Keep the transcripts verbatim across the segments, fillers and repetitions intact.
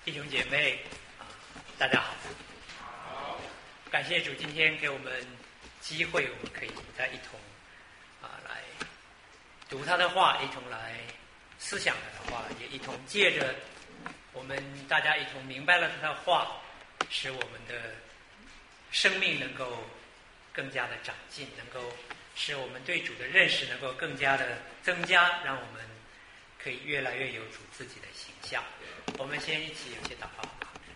弟兄姐妹，大家好。好，感谢主今天给我们机会，我们可以再一同啊来读他的话，一同来思想他的话，也一同借着我们大家一同明白了他的话，使我们的生命能够更加的长进，能够使我们对主的认识能够更加的增加，让我们可以越来越有主自己的形象。我们先一起有些祷告。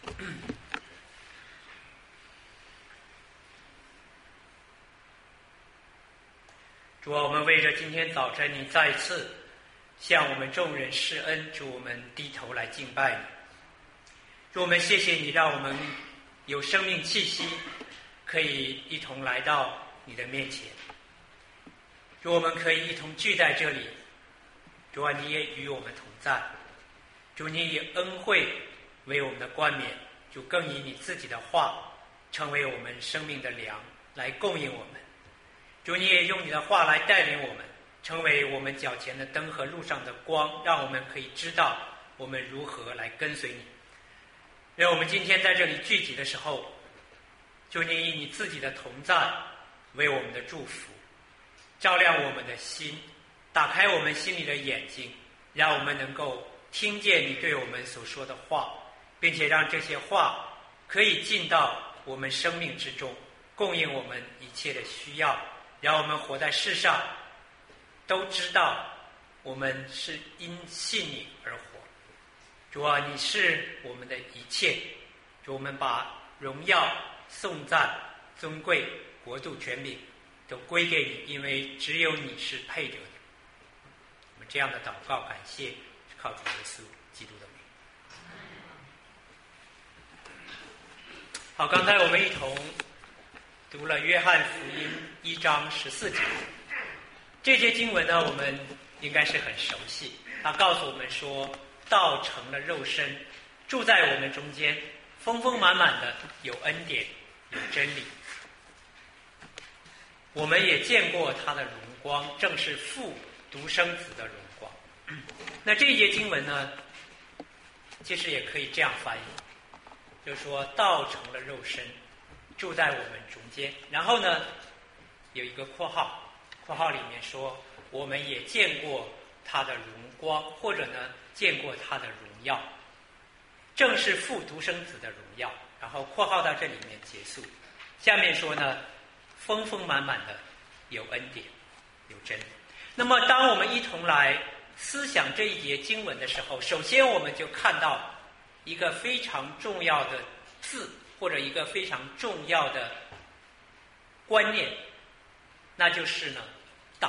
主啊，我们为着今天早晨你再次向我们众人施恩，主，我们低头来敬拜你。主，我们谢谢你让我们有生命气息，可以一同来到你的面前。主，我们可以一同聚在这里。主啊，你也与我们同在。主，你以恩惠为我们的冠冕，主更以你自己的话成为我们生命的粮，来供应我们。主，你也用你的话来带领我们，成为我们脚前的灯和路上的光，让我们可以知道我们如何来跟随你。让我们今天在这里聚集的时候，主，你以你自己的同在为我们的祝福，照亮我们的心，打开我们心里的眼睛，让我们能够听见你对我们所说的话，并且让这些话可以进到我们生命之中，供应我们一切的需要，让我们活在世上都知道我们是因信你而活。主啊，你是我们的一切。主，我们把荣耀、颂赞、尊贵、国度、权柄都归给你，因为只有你是配得的。我们这样的祷告感谢是靠主耶稣基督的名。好，刚才我们一同读了约翰福音一章十四节，这节经文呢，我们应该是很熟悉。他告诉我们说，道成了肉身，住在我们中间，丰丰满满的有恩典，有真理。我们也见过他的荣光，正是父独生子的荣光。那这一节经文呢，其实也可以这样翻译，就是说道成了肉身，住在我们中间。然后呢，有一个括号，括号里面说我们也见过他的荣光，或者呢见过他的荣耀，正是父独生子的荣耀。然后括号到这里面结束。下面说呢，丰丰满满的有恩典，有真理。那么当我们一同来思想这一节经文的时候，首先我们就看到一个非常重要的字，或者一个非常重要的观念，那就是呢道。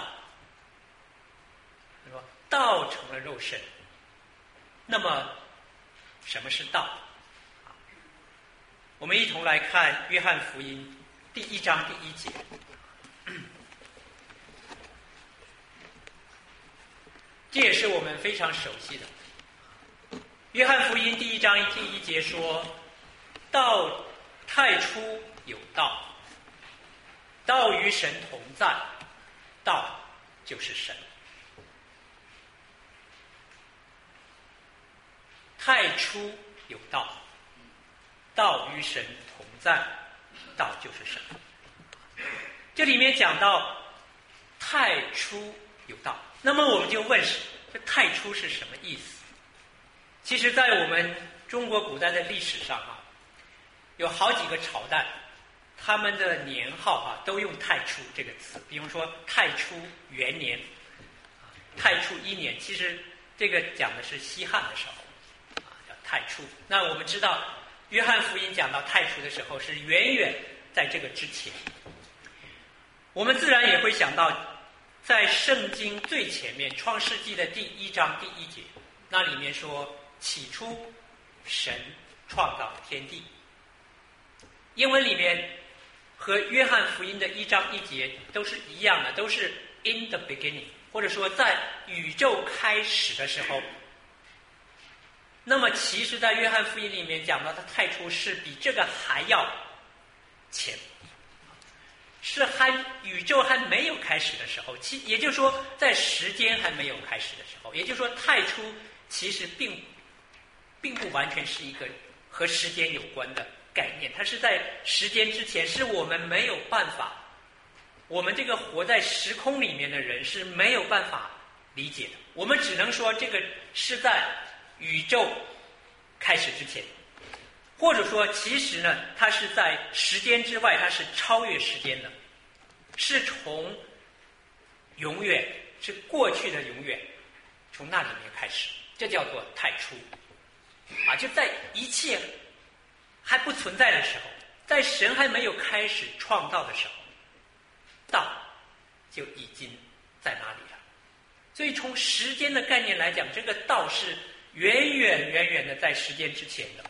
说道成了肉身，那么什么是道？我们一同来看约翰福音第一章第一节。这也是我们非常熟悉的。约翰福音第一章第一节说，道太初有道，道与神同在，道就是神。太初有道，道与神同在，道就是神。这里面讲到太初有道，那么我们就问，这太初是什么意思？其实在我们中国古代的历史上啊，有好几个朝代，他们的年号啊都用太初这个词。比如说太初元年、太初一年，其实这个讲的是西汉的时候啊，叫太初。那我们知道约翰福音讲到太初的时候是远远在这个之前。我们自然也会想到在圣经最前面创世纪的第一章第一节，那里面说起初神创造天地。英文里面和约翰福音的一章一节都是一样的，都是 in the beginning， 或者说在宇宙开始的时候。那么其实在约翰福音里面讲到的太初是比这个还要前，是还宇宙还没有开始的时候，其也就是说在时间还没有开始的时候，也就是说太初其实并并不完全是一个和时间有关的概念，它是在时间之前，是我们没有办法，我们这个活在时空里面的人是没有办法理解的。我们只能说这个是在宇宙开始之前，或者说其实呢，它是在时间之外，它是超越时间的，是从永远，是过去的永远，从那里面开始，这叫做太初啊，就在一切还不存在的时候，在神还没有开始创造的时候，道就已经在那里了。所以从时间的概念来讲，这个道是远远远远的在时间之前的。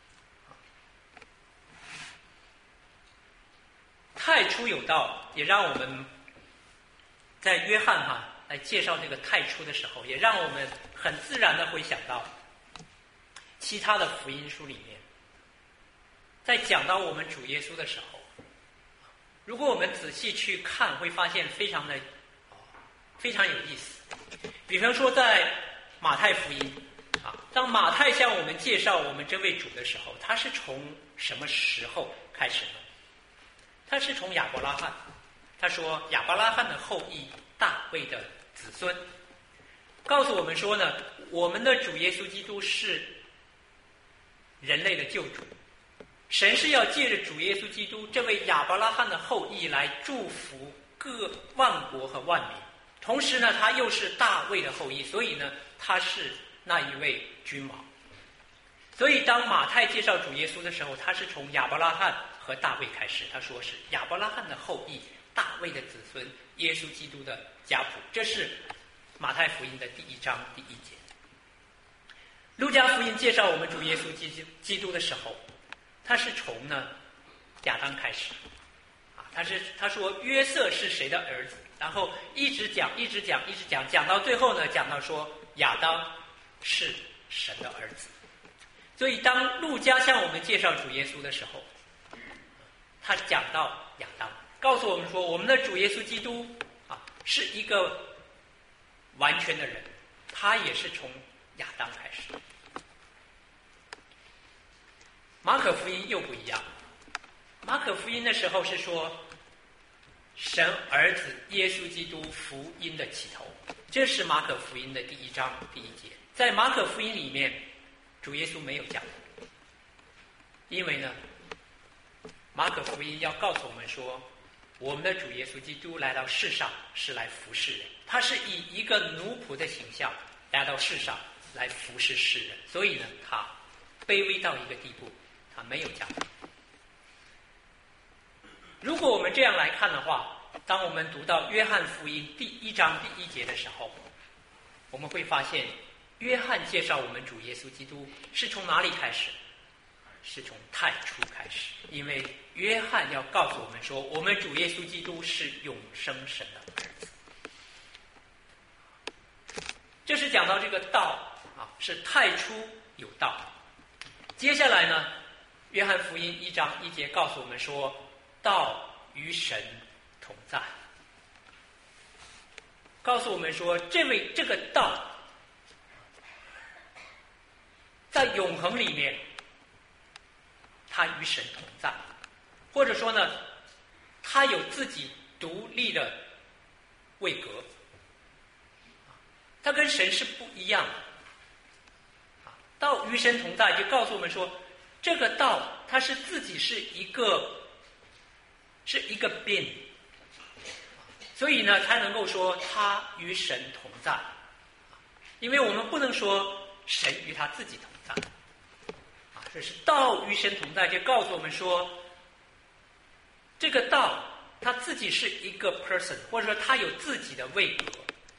太初有道，也让我们在约翰哈来介绍这个太初的时候，也让我们很自然的会想到其他的福音书里面，在讲到我们主耶稣的时候，如果我们仔细去看，会发现非常的非常有意思。比方说在马太福音啊，当马太向我们介绍我们这位主的时候，他是从什么时候开始呢？他是从亚伯拉罕，他说亚伯拉罕的后裔，大卫的子孙，告诉我们说呢，我们的主耶稣基督是人类的救主，神是要借着主耶稣基督这位亚伯拉罕的后裔来祝福各万国和万民，同时呢，他又是大卫的后裔，所以呢，他是那一位君王。所以当马太介绍主耶稣的时候，他是从亚伯拉罕和大卫开始，他说是亚伯拉罕的后裔，大卫的子孙，耶稣基督的家谱。这是马太福音的第一章第一节。路加福音介绍我们主耶稣基督基督的时候，他是从呢亚当开始啊，他是他说约瑟是谁的儿子，然后一直讲一直讲一直讲，讲到最后呢，讲到说亚当是神的儿子。所以当路加向我们介绍主耶稣的时候，他讲到亚当，告诉我们说我们的主耶稣基督啊是一个完全的人，他也是从亚当开始。马可福音又不一样，马可福音的时候是说神儿子耶稣基督福音的起头，这是马可福音的第一章第一节。在马可福音里面，主耶稣没有讲，因为呢马可福音要告诉我们说，我们的主耶稣基督来到世上是来服侍人，他是以一个奴仆的形象来到世上来服侍世人，所以呢他卑微到一个地步，他没有讲。如果我们这样来看的话，当我们读到约翰福音第一章第一节的时候，我们会发现约翰介绍我们主耶稣基督是从哪里开始？是从太初开始，因为约翰要告诉我们说，我们主耶稣基督是永生神的儿子。这是讲到这个道啊，是太初有道。接下来呢，约翰福音一章一节告诉我们说，道与神同在，告诉我们说，这位这个道在永恒里面，他与神同在，或者说呢，他有自己独立的位格，他跟神是不一样的。道与神同在，就告诉我们说，这个道它是自己是一个是一个 being， 所以呢才能够说他与神同在，因为我们不能说神与他自己同在。这是道与神同在，就告诉我们说，这个道他自己是一个 person， 或者说他有自己的位格。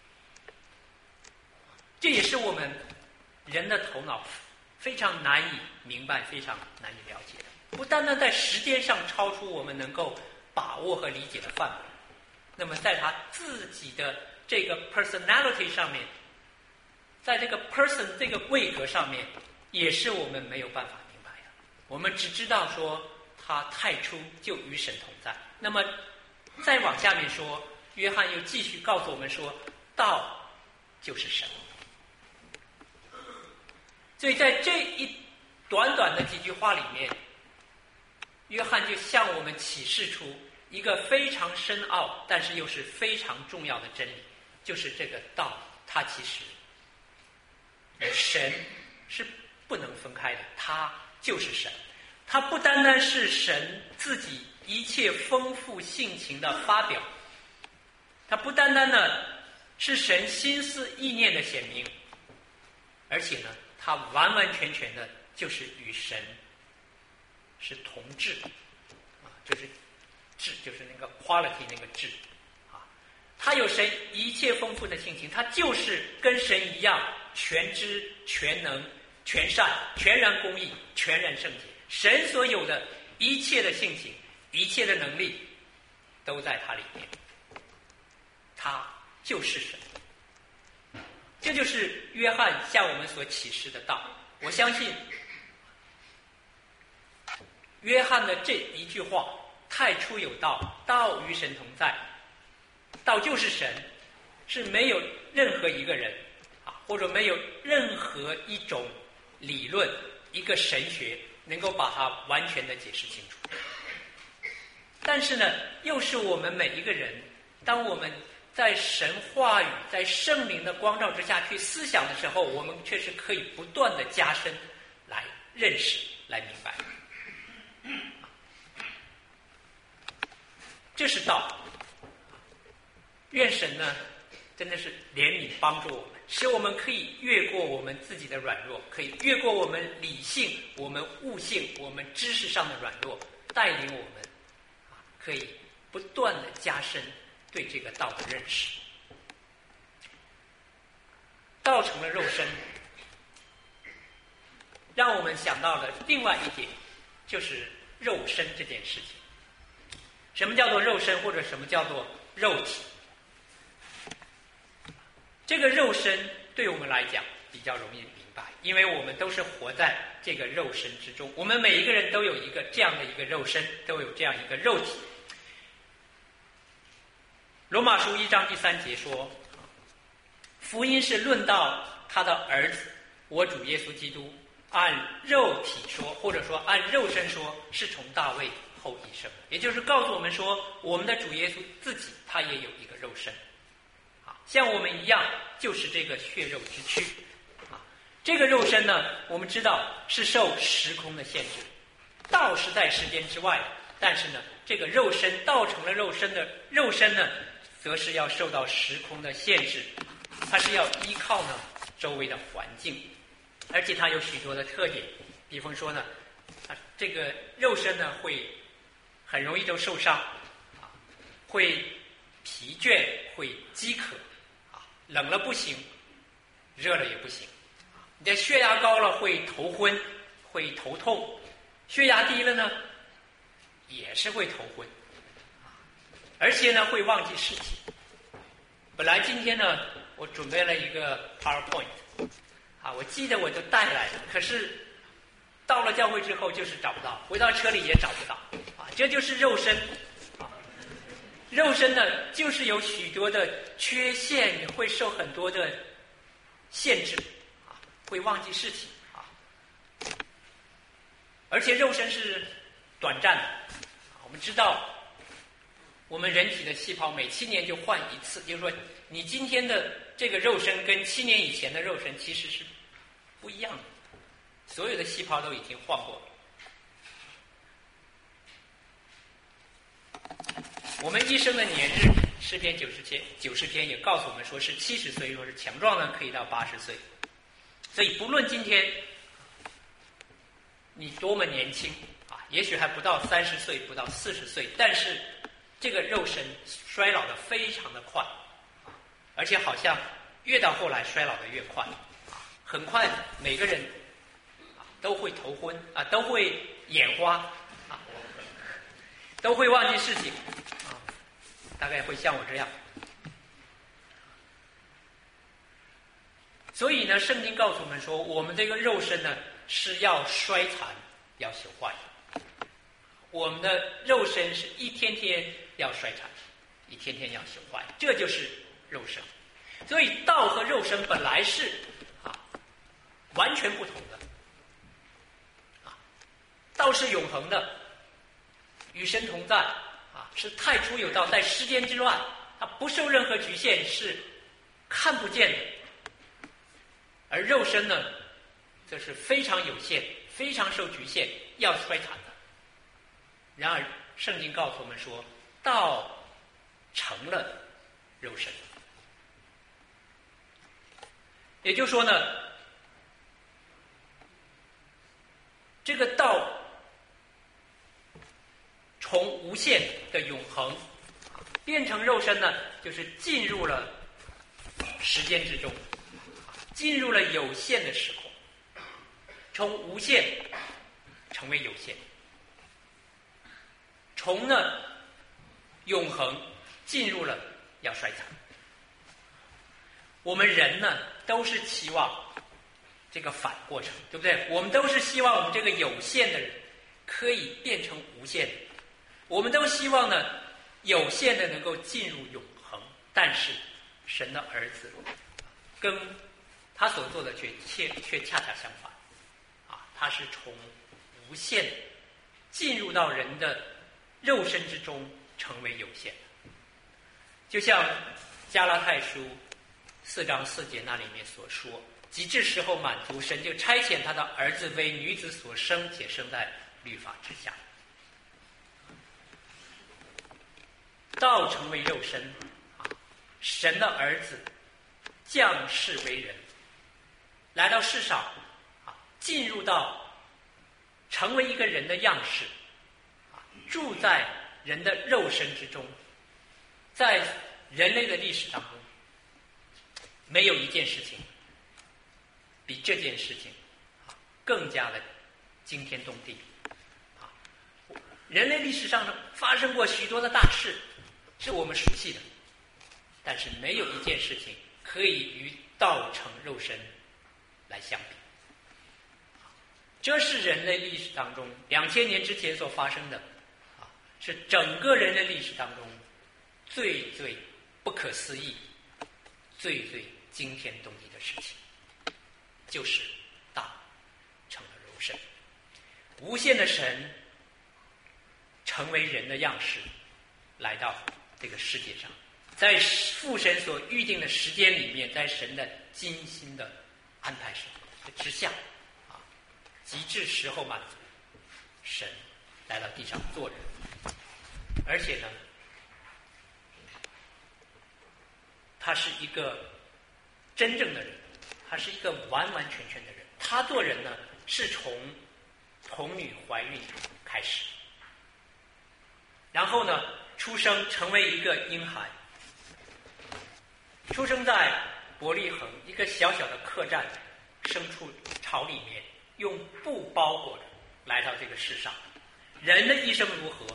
这也是我们人的头脑非常难以明白、非常难以了解的。不单单在时间上超出我们能够把握和理解的范围，那么在他自己的这个 personality 上面，在这个 person 这个位格上面，也是我们没有办法明白的。我们只知道说他太初就与神同在。那么再往下面说，约翰又继续告诉我们说，道就是神。 所以在这一短短的几句话里面，约翰就向我们启示出一个非常深奥但是又是非常重要的真理，就是这个道它其实神是不能分开的，它就是神，它不单单是神自己一切丰富性情的发表，它不单单的是神心思意念的显明，而且呢，它完完全全的就是与神是同质啊，就是质，就是那个 quality 那个质啊，它有神一切丰富的性情，它就是跟神一样全知全能全善全然公义全然圣洁，神所有的一切的性情一切的能力都在它里面，它就是神。这就是约翰向我们所启示的道。我相信约翰的这一句话，太初有道，道与神同在，道就是神，是没有任何一个人啊，或者没有任何一种理论一个神学能够把它完全的解释清楚。但是呢，又是我们每一个人，当我们在神话语在圣灵的光照之下去思想的时候，我们却是可以不断的加深来认识来明白，这是道。愿神呢真的是怜悯帮助我们，使我们可以越过我们自己的软弱，可以越过我们理性我们悟性我们知识上的软弱，带领我们可以不断的加深对这个道的认识。道成了肉身，让我们想到了另外一点，就是肉身这件事情。什么叫做肉身，或者什么叫做肉体？这个肉身对我们来讲比较容易明白，因为我们都是活在这个肉身之中，我们每一个人都有一个这样的一个肉身，都有这样一个肉体。罗马书一章第三节说，福音是论到他的儿子我主耶稣基督，按肉体说，或者说按肉身说，是从大卫后裔生，也就是告诉我们说，我们的主耶稣自己他也有一个肉身啊，像我们一样，就是这个血肉之躯啊。这个肉身呢，我们知道是受时空的限制，道是在时间之外的，但是呢，这个肉身道成了肉身的肉身呢，则是要受到时空的限制，它是要依靠呢周围的环境，而且它有许多的特点。比方说呢，它这个肉身呢会很容易就受伤啊，会疲倦，会饥渴啊，冷了不行，热了也不行。你的血压高了会头昏，会头痛；血压低了呢，也是会头昏。而且呢，会忘记事情。本来今天呢，我准备了一个 PowerPoint， 啊，我记得我就带来了，可是到了教会之后就是找不到，回到车里也找不到，啊，这就是肉身，啊，肉身呢就是有许多的缺陷，也会受很多的限制，啊，会忘记事情，啊，而且肉身是短暂的，啊，我们知道。我们人体的细胞每七年就换一次，就是说，你今天的这个肉身跟七年以前的肉身其实是不一样的，所有的细胞都已经换过了。我们一生的年日，诗篇九十天，九十天也告诉我们说是七十岁，若是强壮呢，可以到八十岁。所以不论今天你多么年轻啊，也许还不到三十岁，不到四十岁，但是这个肉身衰老的非常的快，而且好像越到后来衰老的越快，很快每个人都会头昏啊，都会眼花啊，都会忘记事情啊，大概会像我这样。所以呢，圣经告诉我们说，我们这个肉身呢是要衰残，要朽坏。我们的肉身是一天天要衰残，一天天要朽坏，这就是肉身。所以道和肉身本来是啊完全不同的。啊，道是永恒的，与神同在，啊，是太初有道，在时间之外，它不受任何局限，是看不见的。而肉身呢，则是非常有限，非常受局限，要衰残的。然而，圣经告诉我们说，道成了肉身。也就是说呢，这个道从无限的永恒变成肉身呢，就是进入了时间之中，进入了有限的时空，从无限成为有限，从呢永恒进入了要衰残。我们人呢都是期望这个反过程，对不对？我们都是希望我们这个有限的人可以变成无限的，我们都希望呢有限的能够进入永恒。但是神的儿子跟他所做的却却却恰恰相反，啊，他是从无限进入到人的肉身之中，成为有限的。就像加拉太书四章四节那里面所说，及至时候满足，神就差遣他的儿子为女子所生，且生在律法之下。道成为肉身，啊，神的儿子降世为人，来到世上，啊，进入到成为一个人的样式，啊，住在人的肉身之中。在人类的历史当中，没有一件事情比这件事情啊更加的惊天动地。啊，人类历史上发生过许多的大事，是我们熟悉的，但是没有一件事情可以与道成肉身来相比。这是人类历史当中两千年之前所发生的，啊，是整个人类历史当中最最不可思议、最最惊天动地的事情，就是道成了肉身，无限的神成为人的样式，来到这个世界上，在父神所预定的时间里面，在神的精心的安排之下，啊，极致时候满足，神来到地上做人，而且呢，他是一个真正的人，他是一个完完全全的人。他做人呢，是从童女怀孕开始，然后呢，出生成为一个婴孩，出生在伯利恒一个小小的客栈牲畜巢里面，用布包裹着来到这个世上。人的一生如何，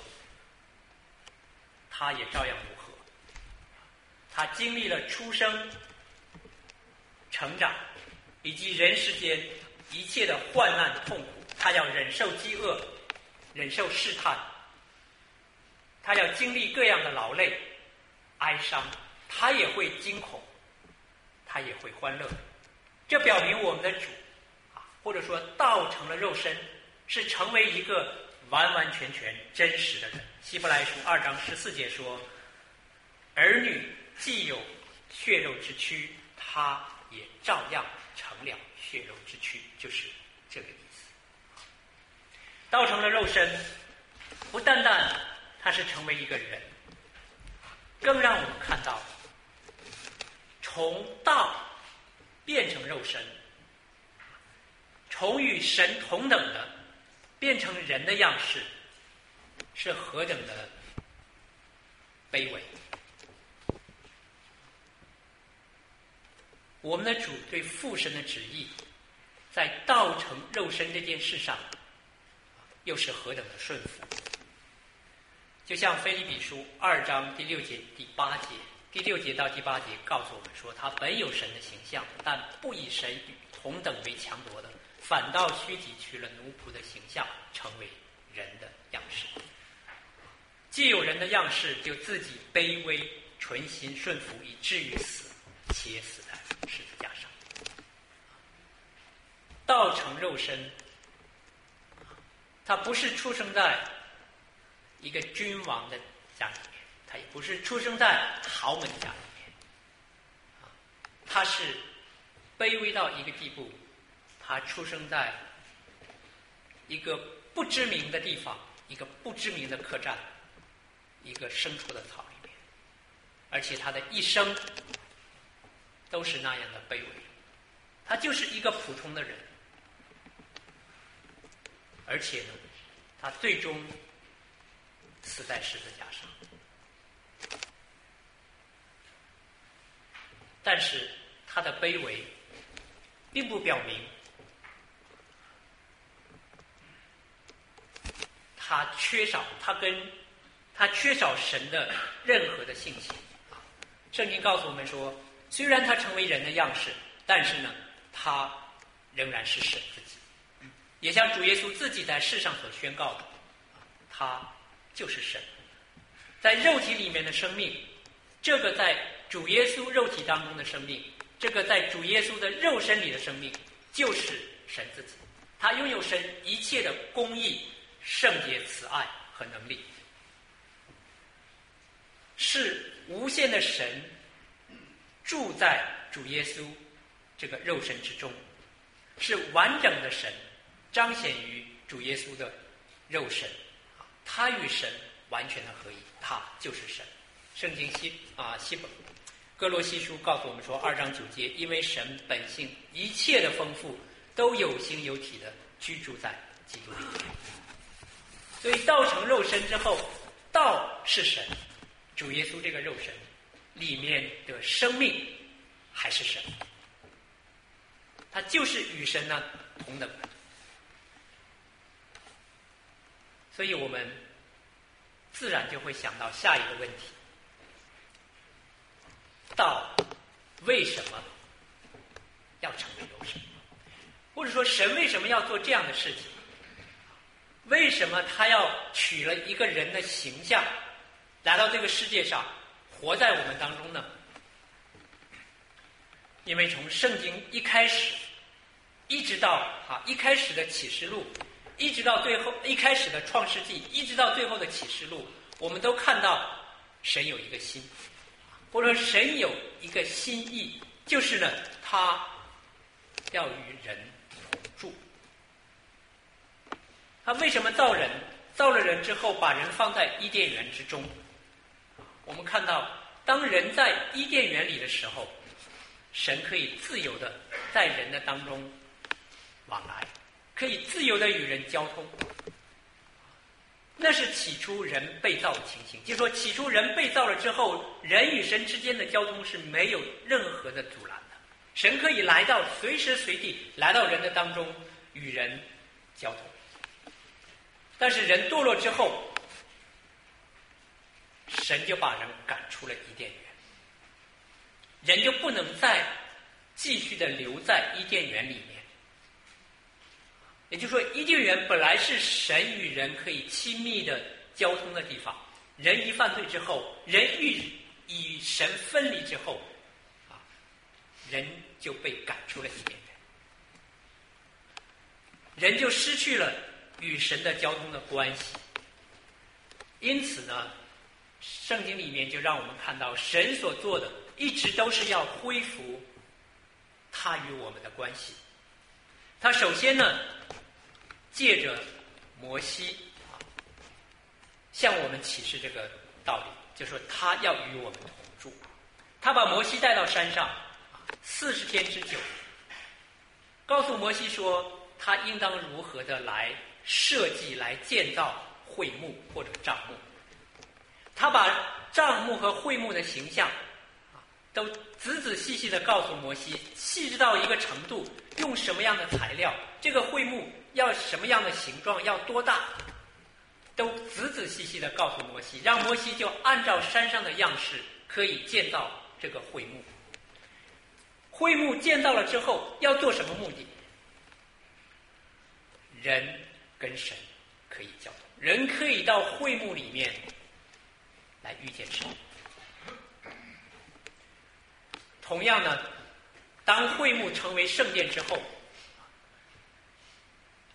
他也照样如何。他经历了出生、成长，以及人世间一切的患难痛苦。他要忍受饥饿，忍受试探，他要经历各样的劳累、哀伤，他也会惊恐，他也会欢乐。这表明我们的主啊，或者说道成了肉身，是成为一个完完全全真实的人。希伯来书二章十四节说，儿女既有血肉之躯，他也照样成了血肉之躯，就是这个意思。道成了肉身，不单单他是成为一个人，更让我们看到从道变成肉身，从与神同等的变成人的样式，是何等的卑微。我们的主对父神的旨意，在道成肉身这件事上，又是何等的顺服。就像腓立比书二章第六节、第八节，第六节到第八节告诉我们说，他本有神的形象，但不以神与同等为强夺的，反倒虚己，取了奴仆的形象，成为人的样式。既有人的样式，就自己卑微、存心顺服，以至于死，且死在十字架上。 道成肉身，他不是出生在一个君王的家里面，他也不是出生在豪门家里面，他是卑微到一个地步，他出生在一个不知名的地方，一个不知名的客栈，一个牲畜的草里面，而且他的一生都是那样的卑微，他就是一个普通的人，而且呢，他最终死在十字架上。但是他的卑微并不表明他缺少他跟他缺少神的任何的信息。圣经告诉我们说，虽然他成为人的样式，但是呢，他仍然是神自己。也像主耶稣自己在世上所宣告的，他就是神，在肉体里面的生命，这个在主耶稣肉体当中的生命，这个在主耶稣的肉身里的生命，就是神自己。他拥有神一切的公义、圣洁、慈爱和能力，是无限的神住在主耶稣这个肉身之中，是完整的神彰显于主耶稣的肉身，他与神完全的合一，他就是神。圣经希啊希伯哥罗西书告诉我们说，二章九节，因为神本性一切的丰富都有形有体的居住在基督里面。所以道成肉身之后，道是神，主耶稣这个肉身里面的生命还是神，他就是与神呢同等的。所以我们自然就会想到下一个问题，道为什么要成为肉身？或者说神为什么要做这样的事情？为什么他要取了一个人的形象来到这个世界上活在我们当中呢？因为从圣经一开始一直到啊一开始的启示录，一直到最后一开始的创世纪，一直到最后的启示录，我们都看到神有一个心，或者说神有一个心意，就是呢他要与人同住。他为什么造人？造了人之后把人放在伊甸园之中。我们看到当人在伊甸园里的时候，神可以自由的在人的当中往来，可以自由的与人交通。那是起初人被造的情形，就是说起初人被造了之后，人与神之间的交通是没有任何的阻拦的，神可以来到随时随地来到人的当中与人交通。但是人堕落之后，神就把人赶出了伊甸园，人就不能再继续的留在伊甸园里面。也就是说，伊甸园本来是神与人可以亲密的交通的地方，人一犯罪之后，人与与神分离之后，啊，人就被赶出了伊甸园，人就失去了与神的交通的关系。因此呢，圣经里面就让我们看到，神所做的一直都是要恢复他与我们的关系。他首先呢，借着摩西啊，向我们启示这个道理，就是说他要与我们同住。他把摩西带到山上四十天之久，告诉摩西说他应当如何的来设计、来建造会幕或者帐幕。他把帐幕和会幕的形象都仔仔细细地告诉摩西，细致到一个程度，用什么样的材料，这个会幕要什么样的形状，要多大，都仔仔细细地告诉摩西，让摩西就按照山上的样式可以建造这个会幕。会幕建造了之后要做什么目的？人跟神可以交通，人可以到会幕里面来遇见神。同样呢，当会幕成为圣殿之后，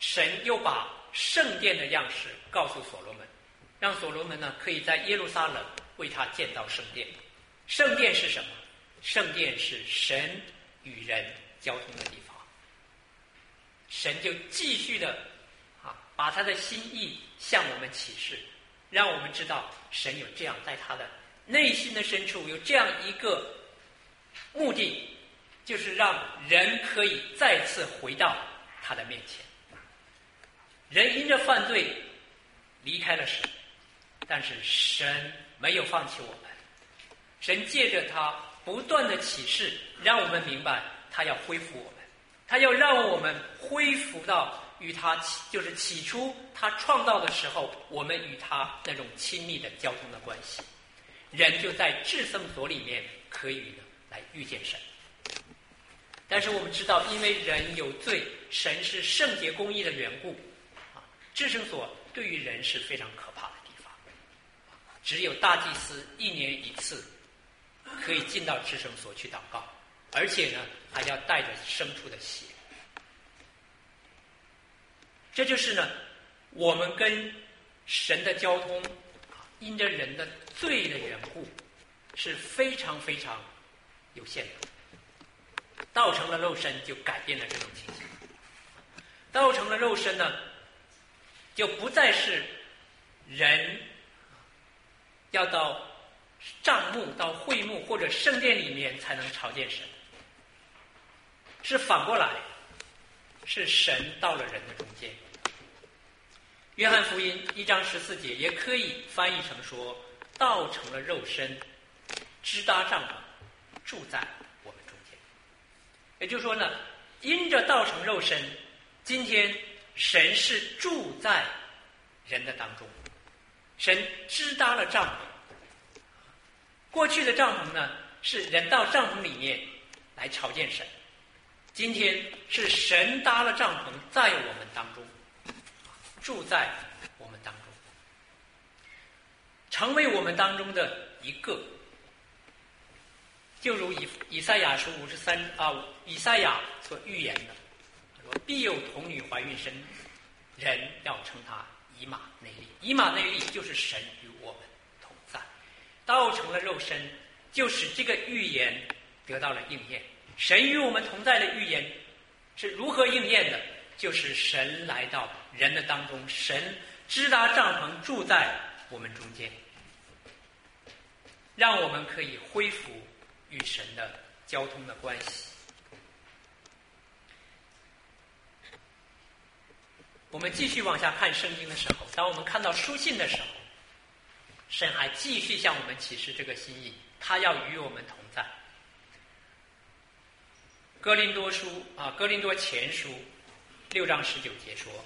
神又把圣殿的样式告诉所罗门，让所罗门呢可以在耶路撒冷为他建造圣殿。圣殿是什么？圣殿是神与人交通的地方。神就继续的啊，把他的心意向我们启示，让我们知道神有这样在他的内心的深处有这样一个目的，就是让人可以再次回到他的面前。人因着犯罪离开了神，但是神没有放弃我们。神借着他不断的启示，让我们明白他要恢复我们，他要让我们恢复到与他就是起初他创造的时候，我们与他那种亲密的交通的关系。人就在至圣所里面可以呢来遇见神。但是我们知道，因为人有罪，神是圣洁公义的缘故，啊，至圣所对于人是非常可怕的地方。只有大祭司一年一次可以进到至圣所去祷告，而且呢还要带着牲畜的血。这就是呢我们跟神的交通，因着人的罪的缘故是非常非常有限的。道成了肉身就改变了这种情形。道成了肉身呢，就不再是人要到帐幕、到会幕或者圣殿里面才能朝见神，是反过来，是神到了人的中间。约翰福音一章十四节也可以翻译成说，道成了肉身，支搭帐篷，住在我们中间。也就是说呢，因着道成肉身，今天神是住在人的当中，神支搭了帐篷。过去的帐篷呢，是人到帐篷里面来朝见神，今天是神搭了帐篷在我们当中，住在我们当中，成为我们当中的一个。就如以以赛亚书五十三啊，以赛亚所预言的，说必有童女怀孕生，人要称她以马内利。以马内利就是神与我们同在，道成了肉身，就使这个预言得到了应验。神与我们同在的预言是如何应验的？就是神来到人的当中，神支搭帐篷住在我们中间，让我们可以恢复与神的交通的关系。我们继续往下看圣经的时候，当我们看到书信的时候，神还继续向我们启示这个心意，他要与我们同在。哥林多书啊，哥林多前书六章十九节说：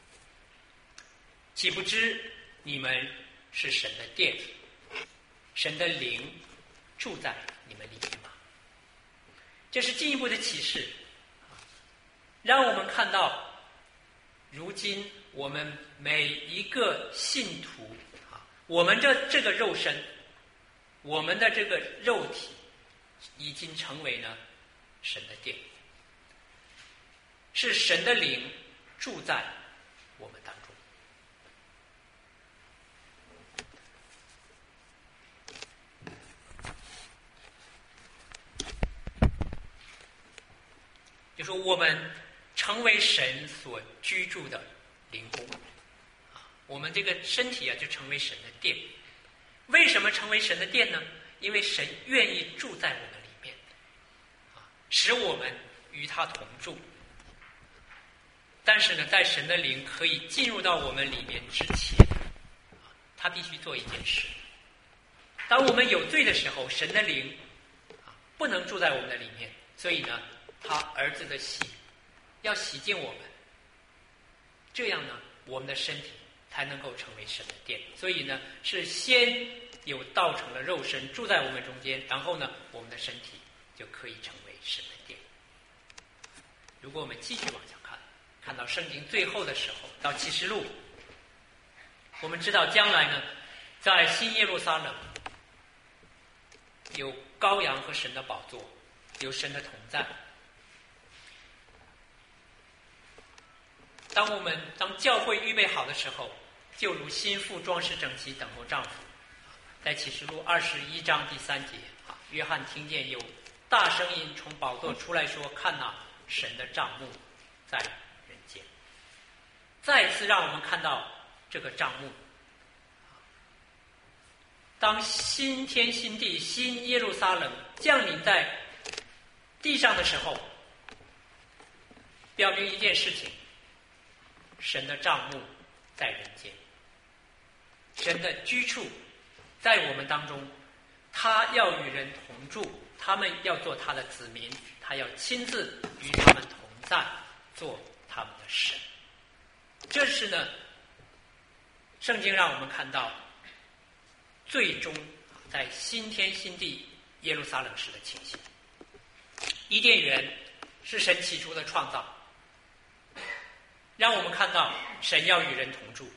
岂不知你们是神的殿，神的灵住在你们里面吗？这是进一步的启示，让我们看到如今我们每一个信徒啊，我们这这个肉身，我们的这个肉体已经成为了神的殿，是神的灵住在我们当中。就说我们成为神所居住的灵宫，啊，我们这个身体啊就成为神的殿。为什么成为神的殿呢？因为神愿意住在我们里面，啊，使我们与他同住。但是呢，在神的灵可以进入到我们里面之前，啊，他必须做一件事。当我们有罪的时候，神的灵啊不能住在我们的里面，所以呢，他儿子的洗要洗净我们，这样呢，我们的身体才能够成为神的殿。所以呢，是先有道成了肉身住在我们中间，然后呢，我们的身体就可以成为神的殿。如果我们继续往下看，看到圣经最后的时候，到启示录，我们知道将来呢，在新耶路撒冷有羔羊和神的宝座，有神的同在。 当我们当教会预备好的时候，就如新妇装饰整齐等候丈夫。在启示录二十一章第三节，啊，约翰听见有大声音从宝座出来说：“看哪，神的帐幕在人间。”再次让我们看到这个帐幕。当新天新地新耶路撒冷降临在地上的时候，表明一件事情：神的帐幕在人间，神的居处在我们当中，他要与人同住，他们要做他的子民，他要亲自与他们同在，做他们的神。这是呢，圣经让我们看到最终在新天新地耶路撒冷时的情形。伊甸园是神起初的创造，让我们看到神要与人同住。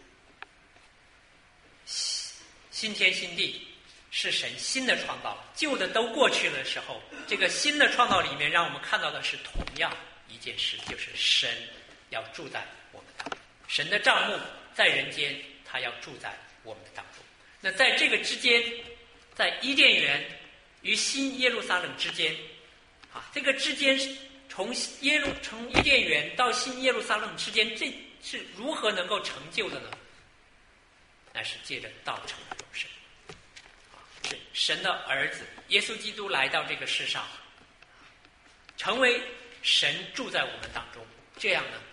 新天新地是神新的创造，旧的都过去的时候，这个新的创造里面让我们看到的是同样一件事，就是神要住在我们当中，神的帐幕在人间，他要住在我们的当中。那在这个之间，在伊甸园与新耶路撒冷之间，啊，这个之间从耶路从伊甸园到新耶路撒冷之间，这是如何能够成就的呢？那是借着道成的肉身，啊，是神的儿子耶稣基督来到这个世上，成为神住在我们当中。这样呢，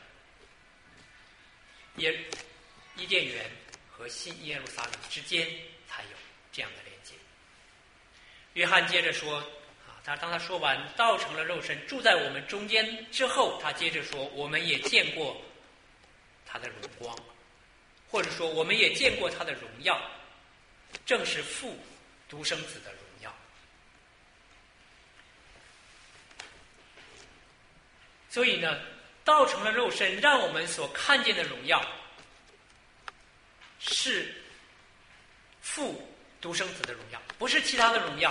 耶伊甸园和新耶路撒冷之间才有这样的连接。约翰接着说，啊，他当他说完道成了肉身住在我们中间之后，他接着说，我们也见过他的荣光，或者说我们也见过他的荣耀，正是父独生子的荣耀。所以呢，道成了肉身让我们所看见的荣耀是父独生子的荣耀，不是其他的荣耀。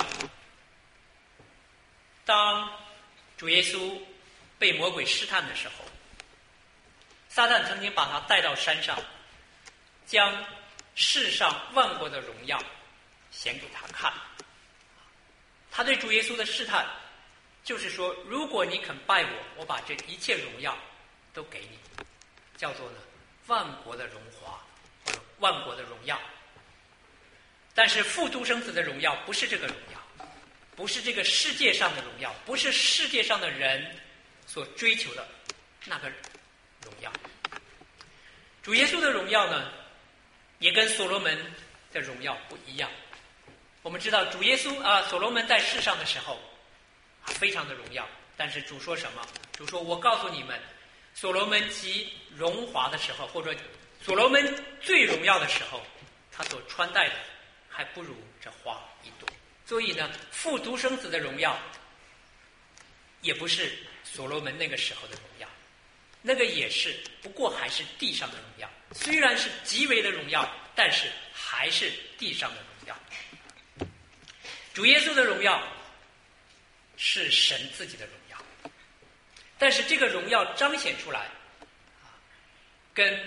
当主耶稣被魔鬼试探的时候，撒旦曾经把他带到山上，将世上万国的荣耀显给他看。他对主耶稣的试探就是说，如果你肯拜我，我把这一切荣耀都给你，叫做呢万国的荣华，万国的荣耀。但是父独生子的荣耀不是这个荣耀，不是这个世界上的荣耀，不是世界上的人所追求的那个荣耀。主耶稣的荣耀呢，也跟所罗门的荣耀不一样。我们知道主耶稣啊，所罗门在世上的时候非常的荣耀，但是主说什么？主说，我告诉你们，所罗门极荣华的时候，或者所罗门最荣耀的时候，他所穿戴的还不如这花一朵。所以呢，父独生子的荣耀也不是所罗门那个时候的荣耀，那个也是，不过还是地上的荣耀。虽然是极为的荣耀，但是还是地上的荣耀。主耶稣的荣耀是神自己的荣耀，但是这个荣耀彰显出来，跟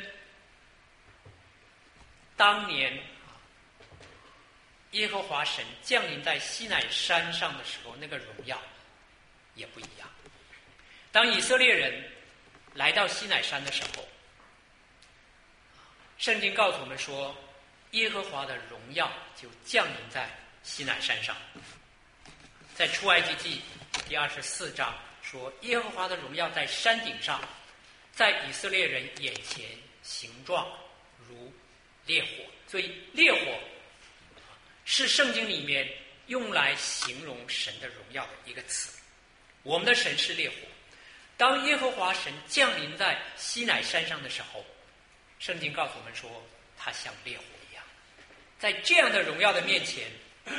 当年耶和华神降临在西乃山上的时候那个荣耀也不一样。当以色列人来到西乃山的时候，圣经告诉我们说，耶和华的荣耀就降临在西乃山上。在出埃及记第二十四章说，耶和华的荣耀在山顶上，在以色列人眼前形状如烈火。所以烈火是圣经里面用来形容神的荣耀的一个词。我们的神是烈火。当耶和华神降临在西乃山上的时候，圣经告诉我们说，他像烈火一样。在这样的荣耀的面前，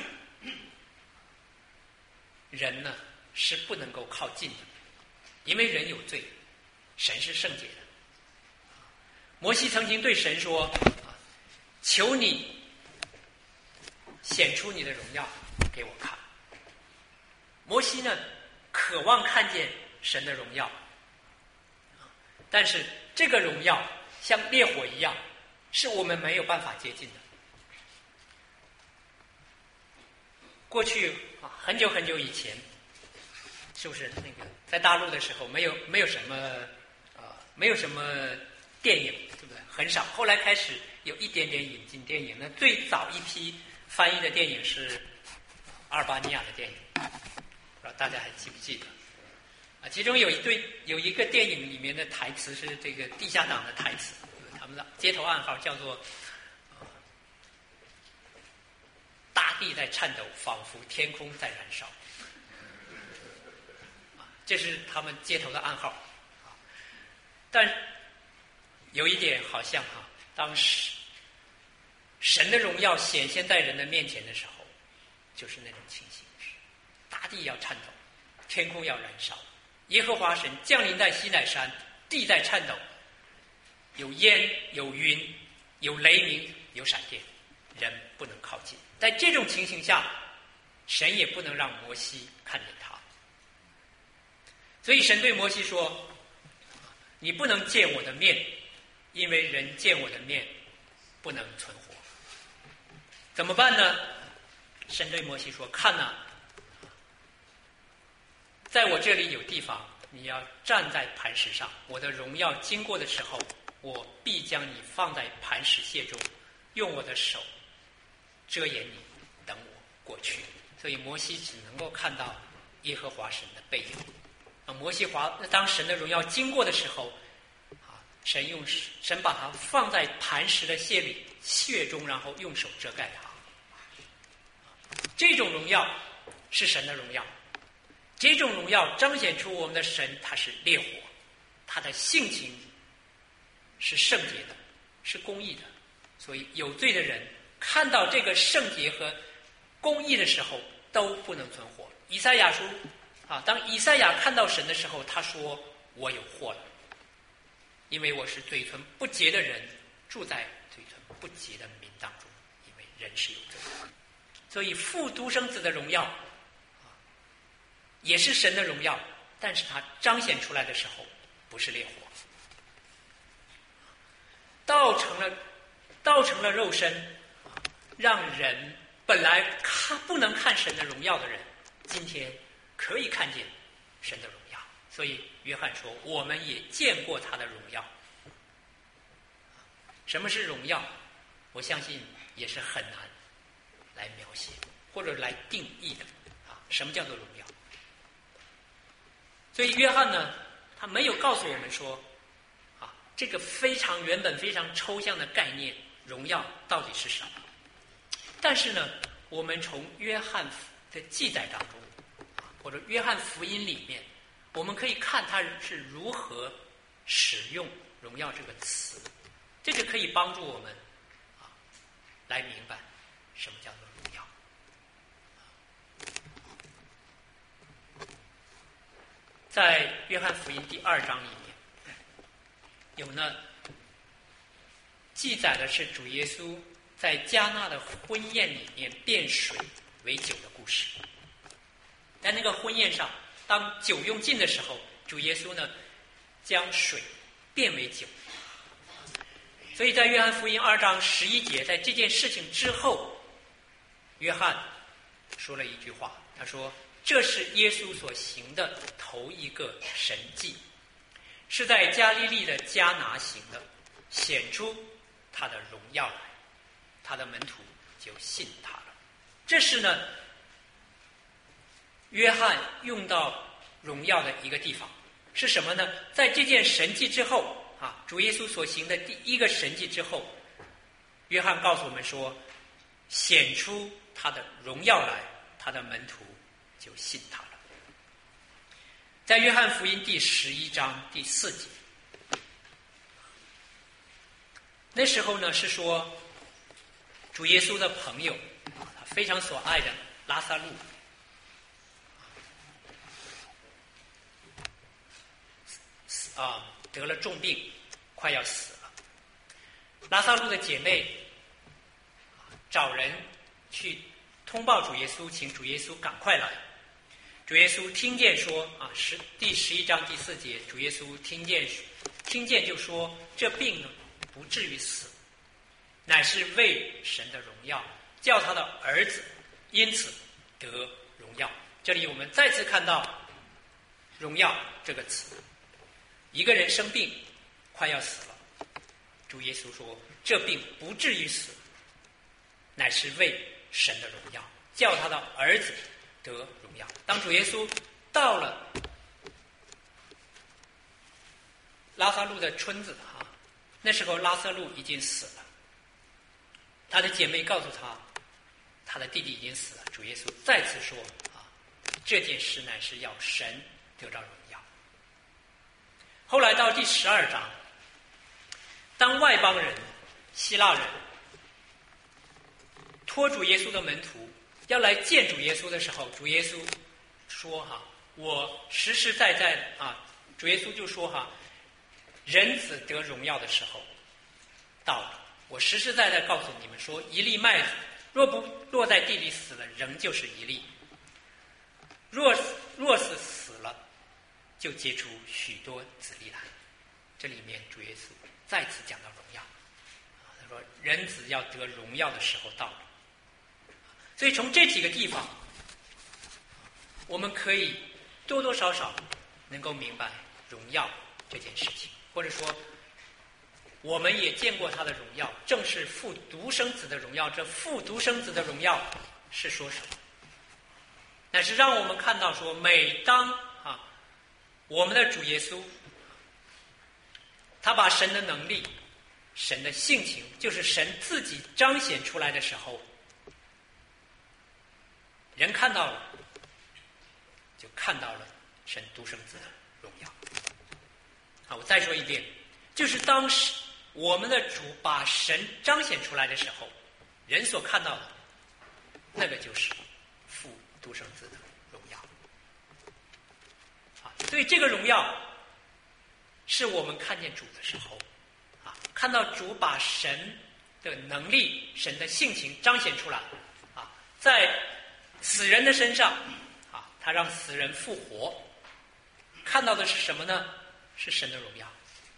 人呢是不能够靠近的，因为人有罪，神是圣洁的。摩西曾经对神说，求你显出你的荣耀给我看。摩西呢渴望看见神的荣耀， 但是这个荣耀像烈火一样，是我们没有办法接近的。过去啊，很久很久以前，是不是那个在大陆的时候，没有没有什么啊、呃，没有什么电影，对不对？很少。后来开始有一点点引进电影。那最早一批翻译的电影是阿尔巴尼亚的电影，不知道大家还记不记得？啊，其中有一对有一个电影里面的台词是这个地下党的台词，他们的街头暗号叫做。大地在颤抖，仿佛天空在燃烧。这是他们街头的暗号。但有一点好像哈，当时神的荣耀显现在人的面前的时候，就是那种情形：大地要颤抖，天空要燃烧，耶和华神降临在西乃山，地在颤抖，有烟，有云，有雷鸣，有闪电，人不能靠近。在这种情形下，神也不能让摩西看见他，所以神对摩西说：“你不能见我的面，因为人见我的面不能存活。”怎么办呢？神对摩西说：“看哪、啊，在我这里有地方，你要站在磐石上，我的荣耀经过的时候，我必将你放在磐石屑中，用我的手遮掩你，等我过去。”所以摩西只能够看到耶和华神的背影。啊，摩西华当神的荣耀经过的时候，啊，神用神把它放在磐石的屑里屑中，然后用手遮盖它。这种荣耀是神的荣耀，这种荣耀彰显出我们的神他是烈火，他的性情是圣洁的，是公义的。所以有罪的人看到这个圣洁和公义的时候都不能存活。以赛亚书啊，当以赛亚看到神的时候，他说：“我有祸了，因为我是嘴唇不洁的人，住在嘴唇不洁的民当中，因为人是有罪的。”所以父独生子的荣耀啊，也是神的荣耀，但是它彰显出来的时候不是烈火，道成了道成了肉身，让人本来看不能看神的荣耀的人，今天可以看见神的荣耀。所以约翰说：“我们也见过他的荣耀。”什么是荣耀？我相信也是很难来描写或者来定义的啊。什么叫做荣耀？所以约翰呢，他没有告诉我们说，啊，这个非常原本非常抽象的概念，荣耀到底是什么？但是呢，我们从约翰的记载当中，或者约翰福音里面，我们可以看他是如何使用荣耀这个词，这就可以帮助我们啊来明白什么叫做荣耀。在约翰福音第二章里面，有呢记载的是主耶稣在迦纳的婚宴里面变水为酒的故事。在那个婚宴上，当酒用尽的时候，主耶稣呢将水变为酒。所以在约翰福音二章十一节，在这件事情之后，约翰说了一句话，他说：“这是耶稣所行的头一个神迹，是在加利利的迦拿行的，显出他的荣耀来，他的门徒就信他了。”这是呢约翰用到荣耀的一个地方是什么呢？在这件神迹之后啊，主耶稣所行的第一个神迹之后，约翰告诉我们说，显出他的荣耀来，他的门徒就信他了。在约翰福音第十一章第四节，那时候呢是说主耶稣的朋友，他非常所爱的拉撒路啊得了重病，快要死了。拉撒路的姐妹找人去通报主耶稣，请主耶稣赶快来。 主耶稣听见说啊，十第十一章第四节，主耶稣听见听见就说，这病呢不至于死，乃是为神的荣耀，叫他的儿子因此得荣耀。这里我们再次看到荣耀这个词。一个人生病快要死了，主耶稣说这病不至于死，乃是为神的荣耀，叫他的儿子得荣耀。当主耶稣到了拉撒路的村子啊，那时候拉撒路已经死了，他的姐妹告诉他他的弟弟已经死了。主耶稣再次说啊，这件事乃是要神得到荣耀。后来到第十二章，当外邦人希腊人托主耶稣的门徒要来见主耶稣的时候，主耶稣说哈，我实实在在的啊，主耶稣就说哈，人子得荣耀的时候到了，我实实在在告诉你们说，一粒麦子若不落在地里死了，仍旧是一粒；若若是死了，就结出许多子粒来。这里面主耶稣再次讲到荣耀，他说人子要得荣耀的时候到了。所以从这几个地方，我们可以多多少少能够明白荣耀这件事情，或者说我们也见过他的荣耀，正是父独生子的荣耀。这父独生子的荣耀是说什么？那是让我们看到说，每当啊我们的主耶稣他把神的能力、神的性情，就是神自己彰显出来的时候，人看到了，就看到了神独生子的荣耀。好，我再说一遍，就是当时我们的主把神彰显出来的时候，人所看到的，那个就是父独生子的荣耀。啊，所以这个荣耀是我们看见主的时候，啊，看到主把神的能力、神的性情彰显出来，啊，在死人的身上，啊，他让死人复活，看到的是什么呢？是神的荣耀。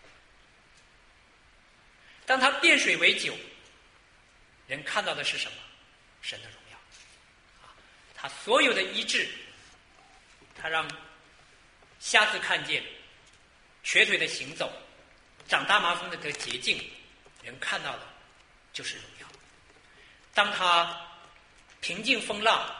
当他变水为酒，人看到的是什么？神的荣耀。啊，他所有的医治，他让瞎子看见，瘸腿的行走，长大麻风的得洁净，人看到的就是荣耀。当他平静风浪，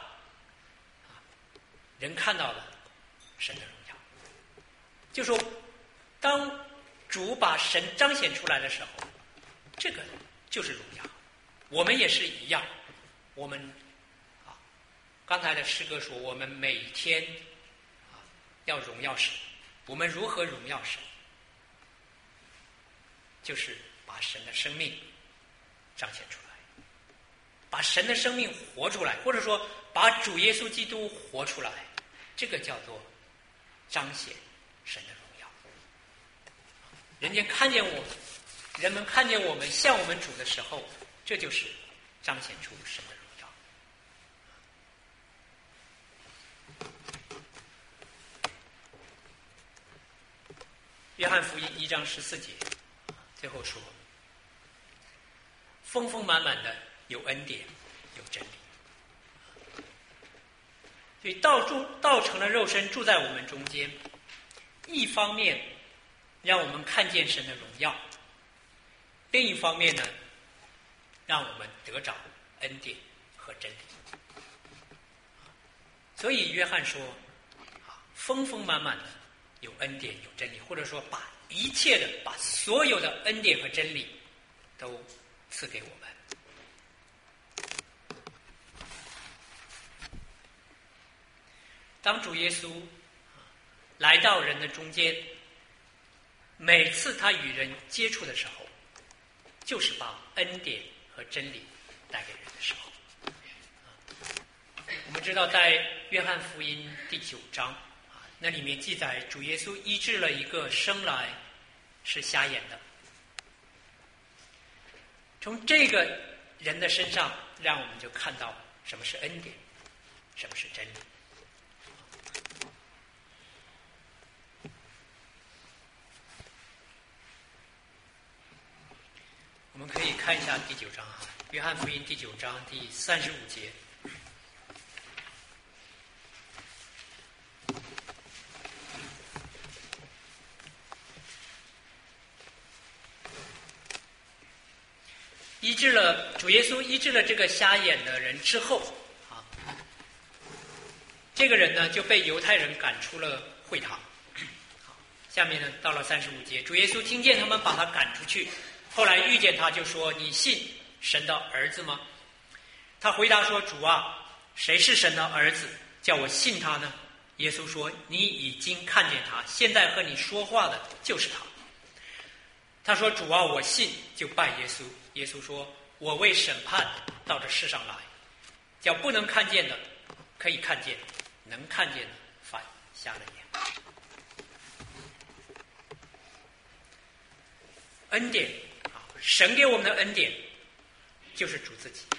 人看到了神的荣耀。就说当主把神彰显出来的时候，这个就是荣耀。我们也是一样，我们啊，刚才的诗歌说，我们每天啊要荣耀神。我们如何荣耀神？就是把神的生命彰显出来，把神的生命活出来，或者说把主耶稣基督活出来，这个叫做彰显神的荣耀。人家看见我，人们看见我们像我们主的时候，这就是彰显出神的荣耀。约翰福音一章十四节，最后说：丰丰满满的有恩典，有真理。所以道住道成了肉身，住在我们中间，一方面让我们看见神的荣耀，另一方面呢，让我们得着恩典和真理。所以约翰说，丰丰满满的有恩典有真理，或者说把一切的把所有的恩典和真理都赐给我们。当主耶稣来到人的中间，每次他与人接触的时候，就是把恩典和真理带给人的时候。我们知道在约翰福音第九章，那里面记载主耶稣医治了一个生来是瞎眼的。从这个人的身上，让我们就看到什么是恩典，什么是真理。 们可以看一下第九章啊，约翰福音第九章第三十五节。医治了主耶稣医治了这个瞎眼的人之后啊，这个人呢就被犹太人赶出了会堂。好，下面呢到了三十五节，主耶稣听见他们把他赶出去，后来遇见他就说：“你信神的儿子吗？”他回答说：“主啊，谁是神的儿子，叫我信他呢？”耶稣说：“你已经看见他，现在和你说话的就是他。”他说：“主啊，我信。”就拜耶稣。耶稣说：“我为审判到这世上来，叫不能看见的可以看见，能看见的反瞎了眼。”恩典啊，神给我们的恩典就是主自己。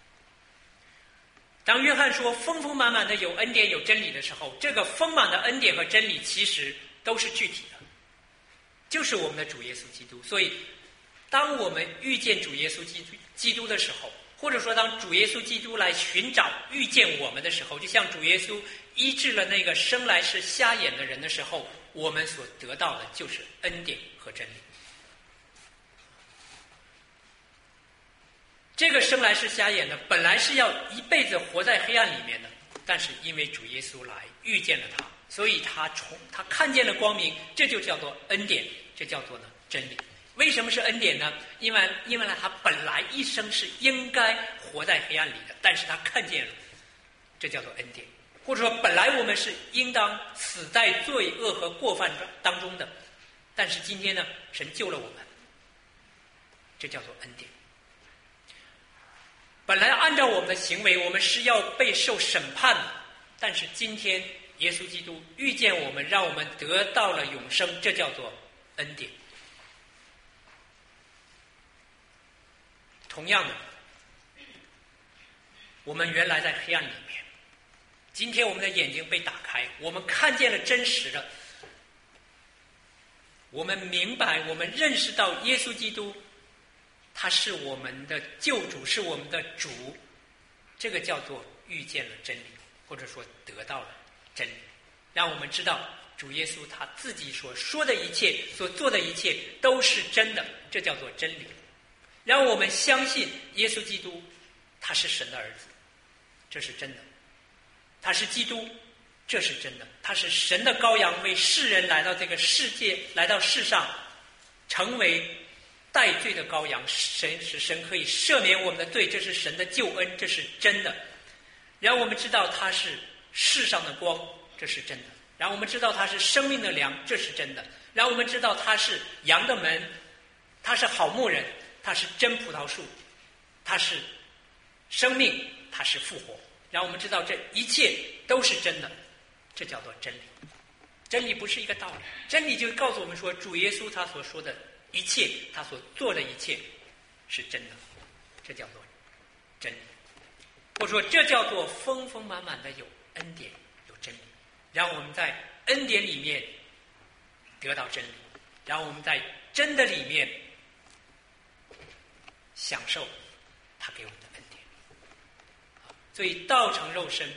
当约翰说丰丰满满的有恩典有真理的时候，这个丰满的恩典和真理其实都是具体的，就是我们的主耶稣基督。所以当我们遇见主耶稣基督基督的时候，或者说当主耶稣基督来寻找遇见我们的时候，就像主耶稣医治了那个生来是瞎眼的人的时候，我们所得到的就是恩典和真理。这个生来是瞎眼的，本来是要一辈子活在黑暗里面的，但是因为主耶稣来遇见了他，所以他从他看见了光明，这就叫做恩典，这叫做呢真理。为什么是恩典呢？因为因为呢他本来一生是应该活在黑暗里的，但是他看见了，这叫做恩典。或者说本来我们是应当死在罪恶和过犯当中的，但是今天呢神救了我们，这叫做恩典。本来按照我们的行为我们是要被受审判的，但是今天耶稣基督遇见我们，让我们得到了永生，这叫做恩典。同样的，我们原来在黑暗里面，今天我们的眼睛被打开，我们看见了真实的，我们明白，我们认识到耶稣基督他是我们的救主，是我们的主，这个叫做遇见了真理，或者说得到了真理，让我们知道主耶稣他自己所说的一切，所做的一切都是真的，这叫做真理。让我们相信耶稣基督他是神的儿子，这是真的；他是基督，这是真的；他是神的羔羊，为世人来到这个世界，来到世上，成为代罪的羔羊，神使神可以赦免我们的罪，这是神的救恩，这是真的。让我们知道他是世上的光，这是真的；让我们知道他是生命的粮，这是真的；让我们知道他是羊的门，他是好牧人，他是真葡萄树，他是生命，他是复活。让我们知道这一切都是真的，这叫做真理。真理不是一个道理，真理就告诉我们说，主耶稣他所说的一切，他所做的一切是真的，这叫做真理。或者说这叫做丰丰满满的有恩典有真理，让我们在恩典里面得到真理，让我们在真的里面享受他给我们的恩典。所以道成肉身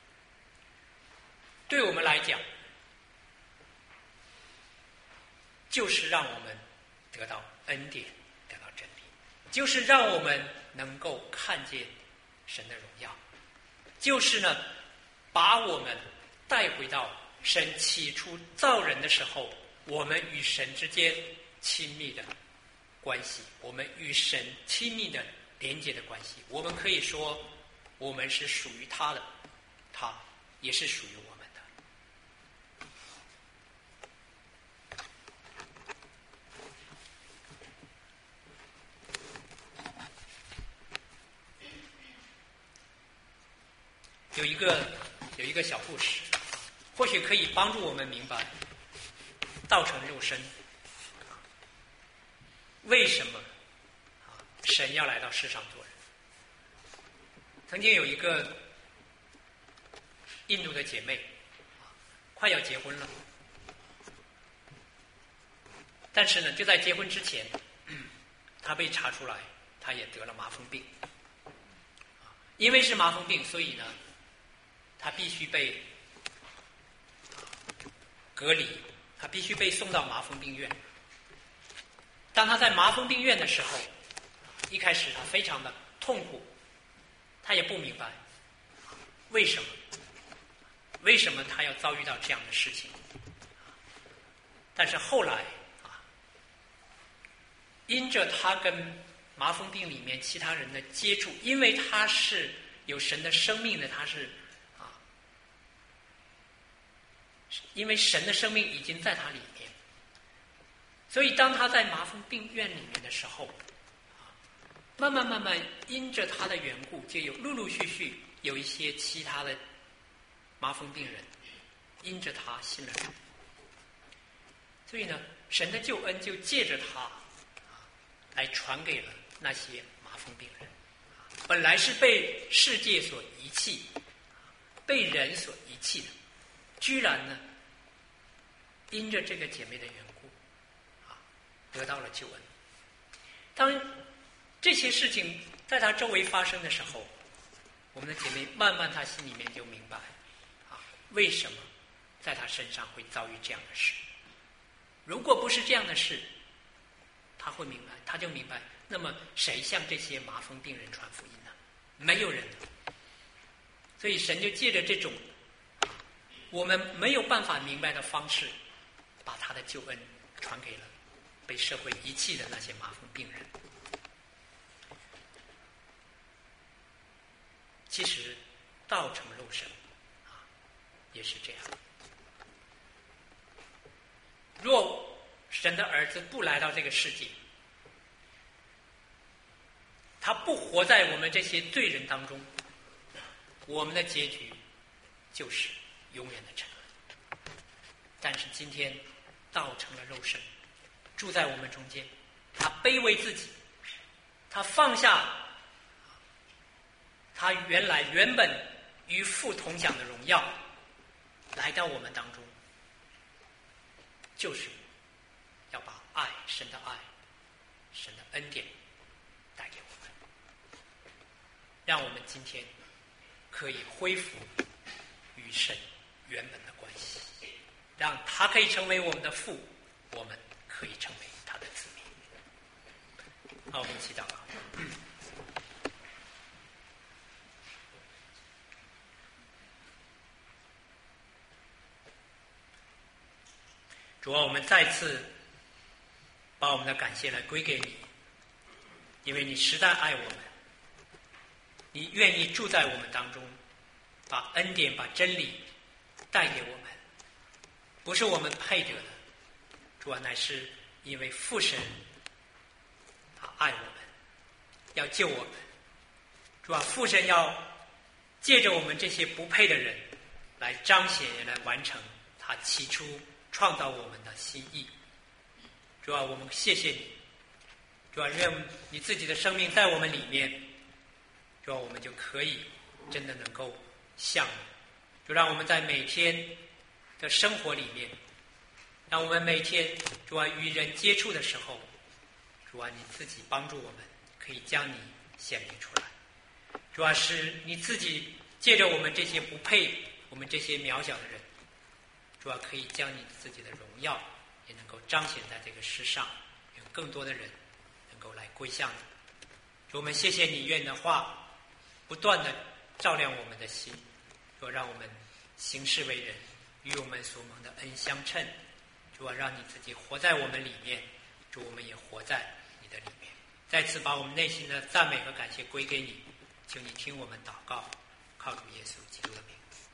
对我们来讲就是让我们得到恩典，得到真理，就是让我们能够看见神的荣耀，就是呢把我们带回到神起初造人的时候，我们与神之间亲密的关系，我们与神亲密的连接的关系。我们可以说我们是属于他的，他也是属于我们的。有一个有一个小故事，或许可以帮助我们明白道成肉身为什么神要来到世上做人。曾经有一个印度的姐妹快要结婚了，但是呢就在结婚之前他被查出来，他也得了麻风病。因为是麻风病，所以呢，他必须被隔离，他必须被送到麻风病院。当他在麻风病院的时候，一开始他非常的痛苦，他也不明白为什么，为什么他要遭遇到这样的事情。但是后来啊，因着他跟麻风病里面其他人的接触，因为他是有神的生命的，他是啊，因为神的生命已经在他里面，所以当他在麻风病院里面的时候，啊，慢慢慢慢因着他的缘故，就有陆陆续续有一些其他的麻风病人因着他信了主。所以呢，神的救恩就借着他来传给了那些麻风病人。本来是被世界所遗弃，被人所遗弃的，居然呢，因着这个姐妹的缘故，啊，得到了救恩。当这些事情在她周围发生的时候，我们的姐妹慢慢她心里面就明白，啊，为什么在她身上会遭遇这样的事。如果不是这样的事，他会明白，他就明白，那么谁向这些麻风病人传福音呢？没有人。所以神就借着这种我们没有办法明白的方式，把他的救恩传给了被社会遗弃的那些麻风病人。其实道成肉身啊，也是这样。若神的儿子不来到这个世界，他不活在我们这些罪人当中，我们的结局就是永远的沉沦。但是今天道成了肉身，住在我们中间，他卑微自己，他放下他原来原本与父同享的荣耀，来到我们当中，就是要把爱，神的爱，神的恩典带给我们，让我们今天可以恢复与神原本的关系，让他可以成为我们的父，我们可以成为他的子民。好，我们一起祷告。主啊，我们再次把我们的感谢来归给你，因为你实在爱我们，你愿意住在我们当中，把恩典、把真理带给我们，不是我们配得的，主啊，乃是因为父神他爱我们，要救我们。主啊，父神要借着我们这些不配的人来彰显、来完成他起初创造我们的心意。主啊，我们谢谢你。主啊，愿你自己的生命在我们里面，主啊，我们就可以真的能够像你。就让我们在每天的生活里面，让我们每天主啊与人接触的时候，主啊，你自己帮助我们，可以将你显明出来。主啊，是你自己借着我们这些不配、我们这些渺小的人，主啊，可以将你自己的荣耀也能够彰显在这个世上，有更多的人能够来归向你。主，我们谢谢你，愿你的话不断的照亮我们的心，主，让我们行事为人与我们所蒙的恩相称。主啊，让你自己活在我们里面，主，我们也活在你的里面。再次把我们内心的赞美和感谢归给你，求你听我们祷告，靠主耶稣基督的名。